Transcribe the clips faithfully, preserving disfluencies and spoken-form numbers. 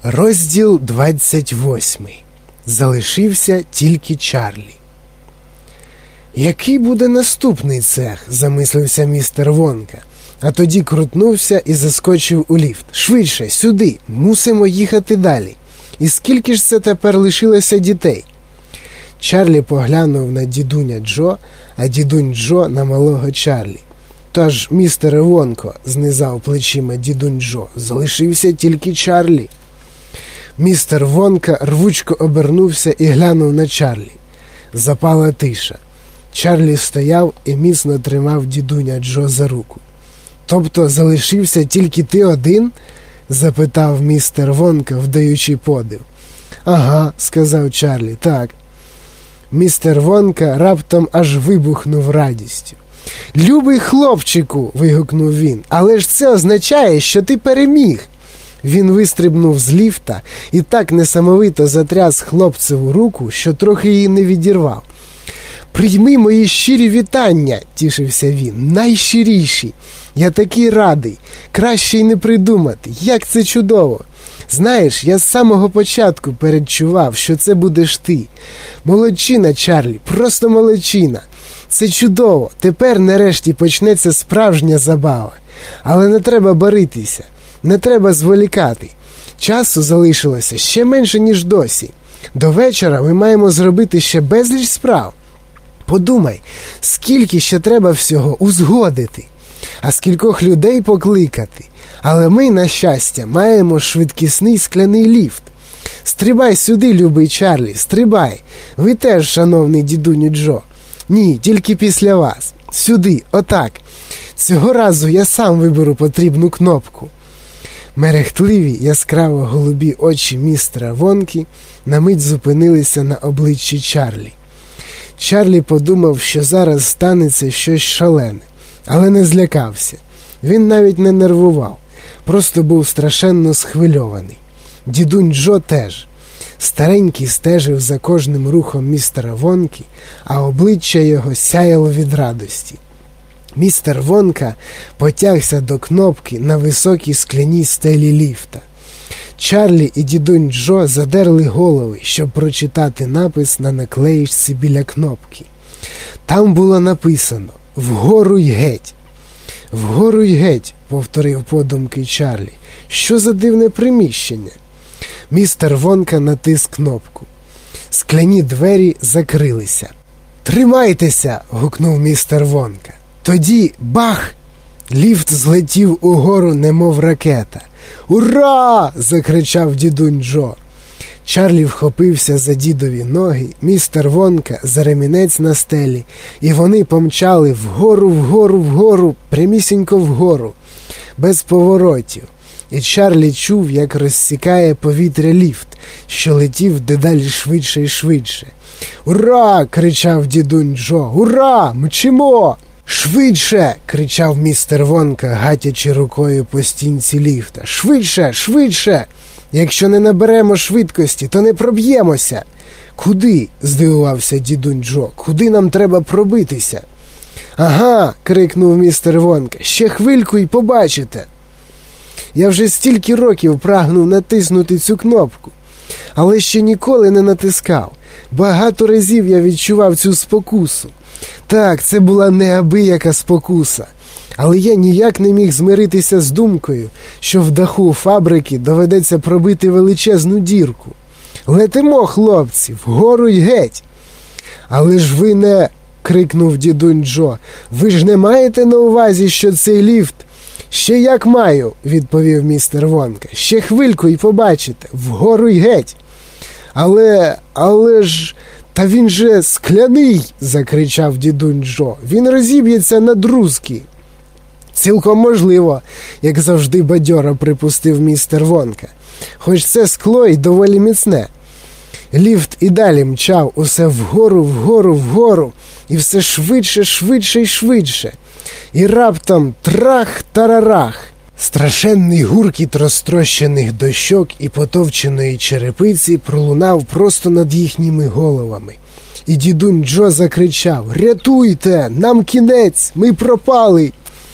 Розділ двадцять восьмий. Залишився тільки Чарлі. «Який буде наступний цех?» – замислився містер Вонка, а тоді крутнувся і заскочив у ліфт. «Швидше, сюди! Мусимо їхати далі! І скільки ж це тепер лишилося дітей?» Чарлі поглянув на дідуня Джо, а дідунь Джо на малого Чарлі. «Тож, містере Вонко», – знизав плечима дідунь Джо, – «залишився тільки Чарлі». Містер Вонка рвучко обернувся і глянув на Чарлі. Запала тиша. Чарлі стояв і міцно тримав дідуня Джо за руку. «Тобто залишився тільки ти один?» – запитав містер Вонка, вдаючи подив. «Ага», – сказав Чарлі, – «так». Містер Вонка раптом аж вибухнув радістю. «Любий хлопчику!» – вигукнув він. «Але ж це означає, що ти переміг!» Він вистрибнув з ліфта і так несамовито затряс хлопцеву руку, що трохи її не відірвав. «Прийми мої щирі вітання!» – тішився він. «Найщиріші! Я такий радий! Краще й не придумати! Як це чудово! Знаєш, я з самого початку передчував, що це будеш ти. Молодчина, Чарлі, просто молодчина! Це чудово! Тепер нарешті почнеться справжня забава. Але не треба баритися. Не треба зволікати. Часу залишилося ще менше, ніж досі. До вечора ми маємо зробити ще безліч справ. Подумай, скільки ще треба всього узгодити, а скількох людей покликати. Але ми, на щастя, маємо швидкісний скляний ліфт. Стрибай сюди, любий Чарлі, стрибай. Ви теж, шановний дідуню Джо. Ні, тільки після вас. Сюди, отак. Цього разу я сам виберу потрібну кнопку. Мерехтливі, яскраво голубі очі містера Вонки на мить зупинилися на обличчі Чарлі. Чарлі подумав, що зараз станеться щось шалене, але не злякався. Він навіть не нервував, просто був страшенно схвильований. Дідунь Джо теж. Старенький стежив за кожним рухом містера Вонки, а обличчя його сяяло від радості. Містер Вонка потягся до кнопки на високій скляній стелі ліфта. Чарлі і дідунь Джо задерли голови, щоб прочитати напис на наклеїчці біля кнопки. Там було написано «Вгору й геть». «Вгору й геть», – повторив подумки Чарлі. «Що за дивне приміщення?» Містер Вонка натис кнопку. Скляні двері закрилися. «Тримайтеся!» – гукнув містер Вонка. Тоді бах! Ліфт злетів угору, немов ракета. «Ура!» – закричав дідунь Джо. Чарлі вхопився за дідові ноги, містер Вонка за ремінець на стелі, і вони помчали вгору, вгору, вгору, прямісінько вгору, без поворотів. І Чарлі чув, як розсікає повітря ліфт, що летів дедалі швидше і швидше. «Ура!» – кричав дідунь Джо. «Ура! Мчимо!» «Швидше!» – кричав містер Вонка, гатячи рукою по стінці ліфта. «Швидше! Швидше! Якщо не наберемо швидкості, то не проб'ємося!» «Куди?» – здивувався дідунь Джо. «Куди нам треба пробитися?» «Ага!» – крикнув містер Вонка. «Ще хвильку і побачите!» Я вже стільки років прагнув натиснути цю кнопку, але ще ніколи не натискав. Багато разів я відчував цю спокусу. Так, це була неабияка спокуса, але я ніяк не міг змиритися з думкою, що в даху фабрики доведеться пробити величезну дірку. «Летимо, хлопці, вгору й геть!» «Але ж ви не...» – крикнув дідунь Джо. «Ви ж не маєте на увазі, що цей ліфт...» «Ще як маю!» – відповів містер Вонка. «Ще хвильку і побачите, вгору й геть!» «Але... але ж... та він же скляний!» – закричав дідунь Джо. «Він розіб'ється на друзки!» «Цілком можливо!» – як завжди бадьоро припустив містер Вонка. «Хоч це скло й доволі міцне!» Ліфт і далі мчав усе вгору, вгору, вгору, і все швидше, швидше й швидше. І раптом трах-тарарах! Страшенний гуркіт розтрощених дощок і потовченої черепиці пролунав просто над їхніми головами. І дідунь Джо закричав: «Рятуйте! Нам кінець! Ми пропали!»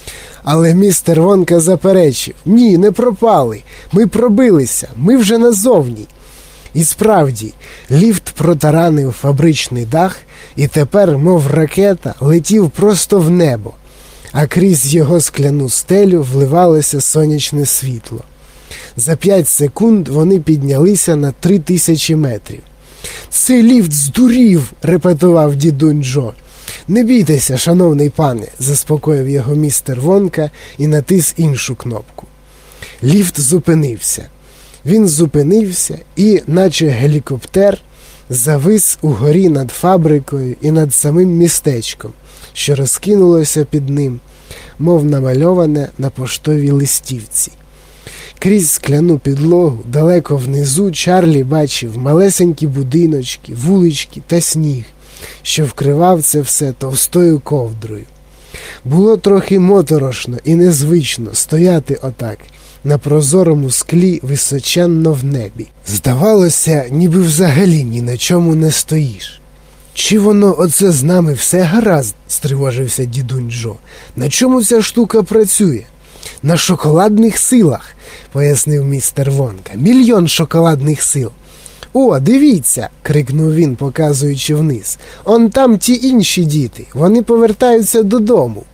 Але містер Вонка заперечив: «Ні, не пропали. Ми пробилися, ми вже назовні». І справді, ліфт протаранив фабричний дах і тепер, мов ракета, летів просто в небо, а крізь його скляну стелю вливалося сонячне світло. За п'ять секунд вони піднялися на три тисячі метрів. «Цей ліфт здурів!» – репетував дідунь Джо. «Не бійтеся, шановний пане», – заспокоїв його містер Вонка і натис іншу кнопку. Ліфт зупинився. Він зупинився і, наче гелікоптер, завис угорі над фабрикою і над самим містечком, що розкинулося під ним, мов намальоване на поштовій листівці. Крізь скляну підлогу, далеко внизу, Чарлі бачив малесенькі будиночки, вулички та сніг, що вкривав це все товстою ковдрою. Було трохи моторошно і незвично стояти отак, на прозорому склі височенно в небі. Здавалося, ніби взагалі ні на чому не стоїш. «Чи воно оце з нами все гаразд?» – стривожився дідунь Джо. «На чому ця штука працює?» «На шоколадних силах», – пояснив містер Вонка. «Мільйон шоколадних сил». «О, дивіться!» – крикнув він, показуючи вниз. «Он там ті інші діти, вони повертаються додому».